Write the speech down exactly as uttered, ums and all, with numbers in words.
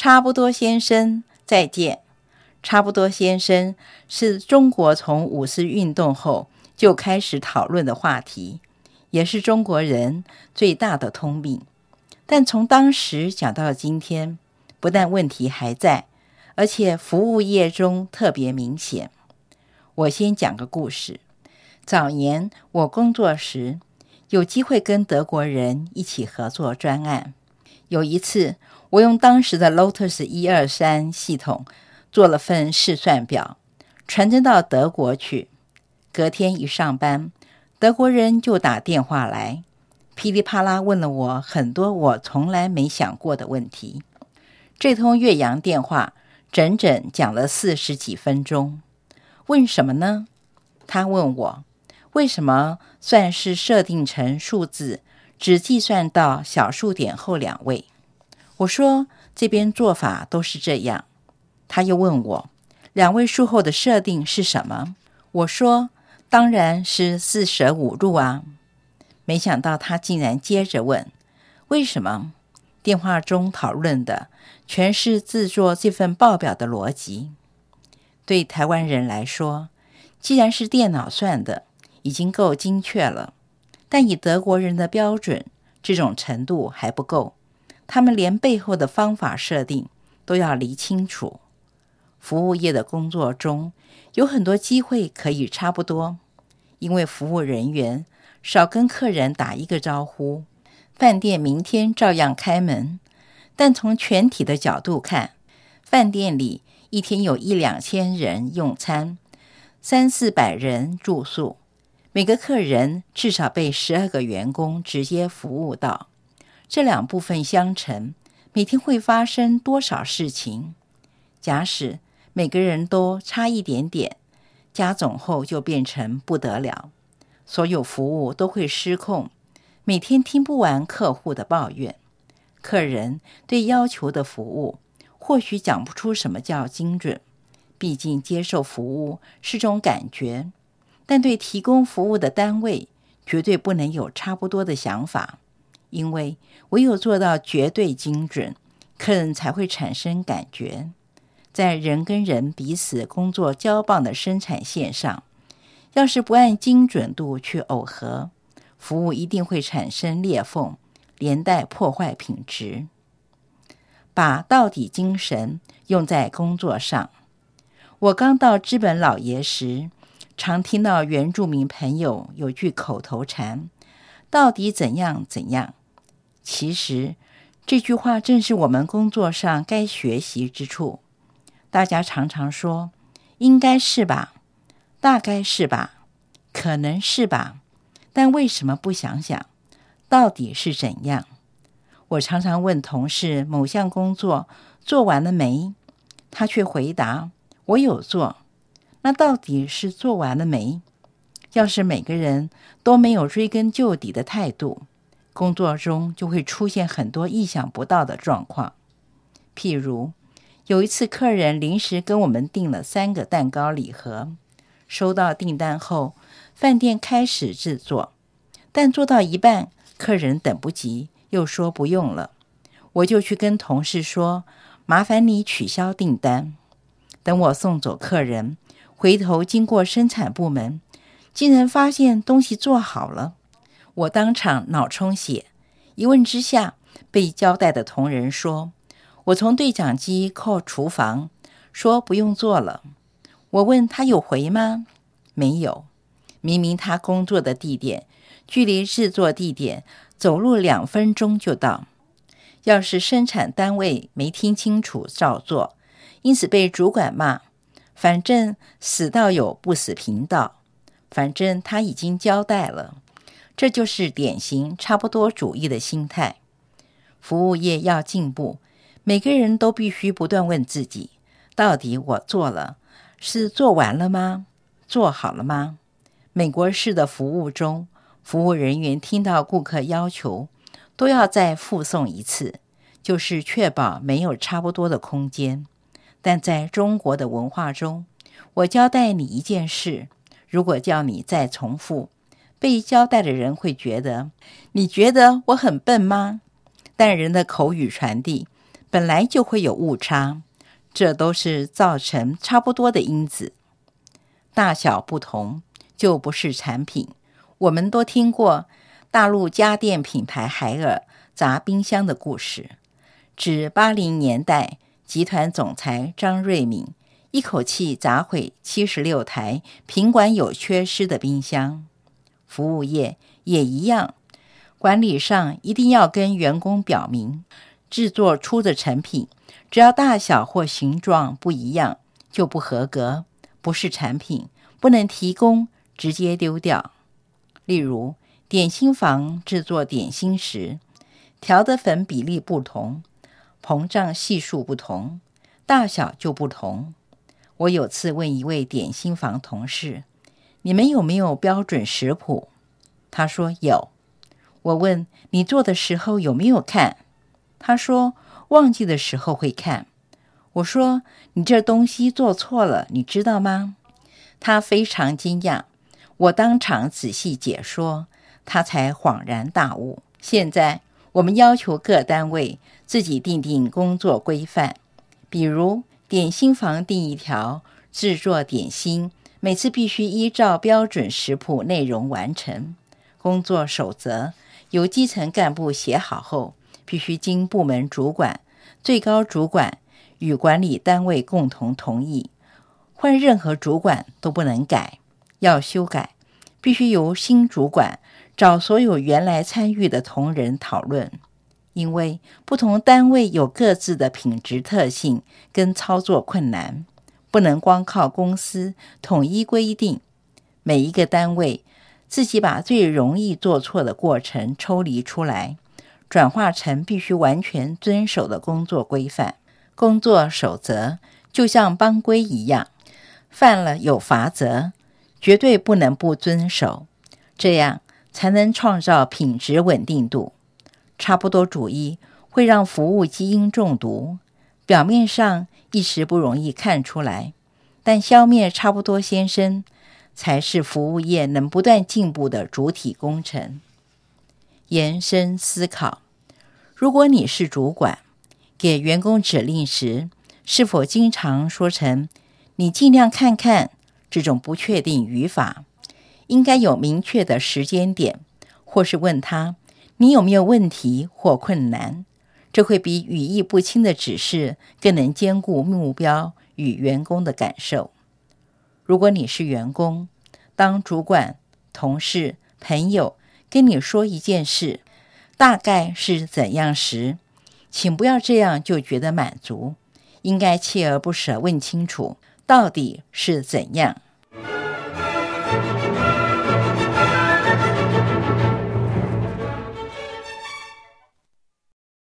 差不多先生，再见。差不多先生是中国从五四运动后就开始讨论的话题，也是中国人最大的通病。但从当时讲到今天，不但问题还在，而且服务业中特别明显。我先讲个故事。早年我工作时，有机会跟德国人一起合作专案。有一次，我用当时的 Lotus 一二三系统做了份试算表，传真到德国去。隔天一上班，德国人就打电话来，噼里啪啦问了我很多我从来没想过的问题。这通越洋电话整整讲了四十几分钟。问什么呢？他问我，为什么算式设定成数字只计算到小数点后两位？我说这边做法都是这样。他又问我，两位数后的设定是什么？我说当然是四舍五入啊。没想到他竟然接着问，为什么？电话中讨论的全是制作这份报表的逻辑。对台湾人来说，既然是电脑算的，已经够精确了，但以德国人的标准，这种程度还不够，他们连背后的方法设定都要理清楚。服务业的工作中，有很多机会可以差不多，因为服务人员少跟客人打一个招呼，饭店明天照样开门。但从全体的角度看，饭店里一天有一两千人用餐，三四百人住宿，每个客人至少被十二个员工直接服务到。这两部分相乘，每天会发生多少事情？假使每个人都差一点点，加总后就变成不得了，所有服务都会失控，每天听不完客户的抱怨。客人对要求的服务或许讲不出什么叫精准，毕竟接受服务是种感觉，但对提供服务的单位绝对不能有差不多的想法，因为唯有做到绝对精准，客人才会产生感觉。在人跟人彼此工作交棒的生产线上，要是不按精准度去耦合，服务一定会产生裂缝，连带破坏品质。把到底精神用在工作上。我刚到知本老爷时，常听到原住民朋友有句口头禅，到底怎样怎样。其实这句话正是我们工作上该学习之处。大家常常说应该是吧，大概是吧，可能是吧，但为什么不想想到底是怎样？我常常问同事某项工作做完了没，他却回答我有做。那到底是做完了没？要是每个人都没有追根究底的态度，工作中就会出现很多意想不到的状况。譬如有一次客人临时跟我们订了三个蛋糕礼盒，收到订单后，饭店开始制作，但做到一半，客人等不及，又说不用了。我就去跟同事说，麻烦你取消订单。等我送走客人，回头经过生产部门，竟然发现东西做好了。我当场脑充血，一问之下，被交代的同仁说，我从对讲机 call 厨房，说不用做了。我问他有回吗？没有。明明他工作的地点距离制作地点走路两分钟就到。要是生产单位没听清楚照做，因此被主管骂，反正死道友不死贫道，反正他已经交代了。这就是典型差不多主义的心态。服务业要进步，每个人都必须不断问自己，到底我做了，是做完了吗？做好了吗？美国式的服务中，服务人员听到顾客要求，都要再复诵一次，就是确保没有差不多的空间。但在中国的文化中，我交代你一件事，如果叫你再重复，被交代的人会觉得，你觉得我很笨吗？但人的口语传递本来就会有误差，这都是造成差不多的因子。大小不同就不是产品。我们都听过大陆家电品牌海尔砸冰箱的故事，指八零年代集团总裁张瑞敏一口气砸毁七十六台品管有缺失的冰箱。服务业也一样，管理上一定要跟员工表明，制作出的成品只要大小或形状不一样就不合格，不是产品，不能提供，直接丢掉。例如点心房制作点心时，调的粉比例不同，膨胀系数不同，大小就不同。我有次问一位点心房同事，你们有没有标准食谱？他说有。我问你做的时候有没有看？他说忘记的时候会看。我说你这东西做错了，你知道吗？他非常惊讶，我当场仔细解说，他才恍然大悟。现在我们要求各单位自己订定工作规范，比如点心房定一条，制作点心每次必须依照标准食谱内容完成。工作守则由基层干部写好后，必须经部门主管、最高主管与管理单位共同同意，换任何主管都不能改，要修改必须由新主管找所有原来参与的同仁讨论。因为不同单位有各自的品质特性跟操作困难，不能光靠公司统一规定，每一个单位自己把最容易做错的过程抽离出来，转化成必须完全遵守的工作规范。工作守则就像帮规一样，犯了有罚则，绝对不能不遵守，这样才能创造品质稳定度。差不多主义会让服务基因中毒，表面上一时不容易看出来，但消灭差不多先生才是服务业能不断进步的主体工程。延伸思考，如果你是主管，给员工指令时，是否经常说成你尽量看看这种不确定语法？应该有明确的时间点，或是问他你有没有问题或困难，这会比语义不清的指示更能兼顾目标与员工的感受。如果你是员工，当主管、同事、朋友跟你说一件事大概是怎样时，请不要这样就觉得满足，应该锲而不舍问清楚到底是怎样。